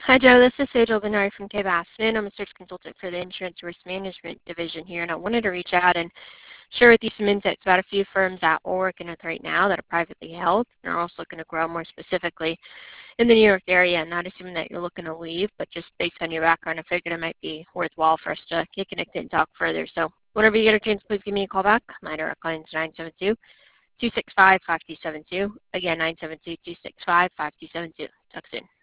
Hi, Joe. This is Sage Olbenari from K. Bassman. I'm a search consultant for the Insurance Risk Management Division here, and I wanted to reach out and share with you some insights about a few firms that we're working with right now that are privately held and are also looking to grow more specifically in the New York area. Not assuming that you're looking to leave, but just based on your background, I figured it might be worthwhile for us to get connected and talk further. So whenever you get a chance, please give me a call back. My direct line is 972-265-5272. Again, 972-265-5272. Talk soon.